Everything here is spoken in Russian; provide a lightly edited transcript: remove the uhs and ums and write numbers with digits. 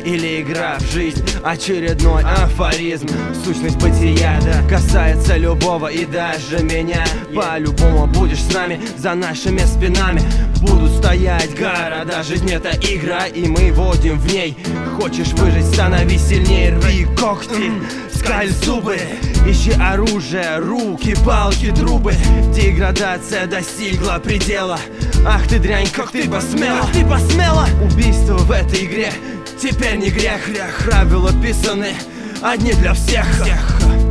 или игра в жизнь, очередной афоризм. Сущность бытия, да, касается любого и даже меня. По-любому будешь с нами, за нашими спинами будут стоять города. Жизнь — это игра, и мы водим в ней. Хочешь выжить, становись сильнее. Рви когти, скаль зубы, ищи оружие, руки, палки, трубы. Деградация достигла предела. Ах ты дрянь, как ты посмела, ты посмела! Убийство в этой игре теперь не грех. Правила писаны одни для всех.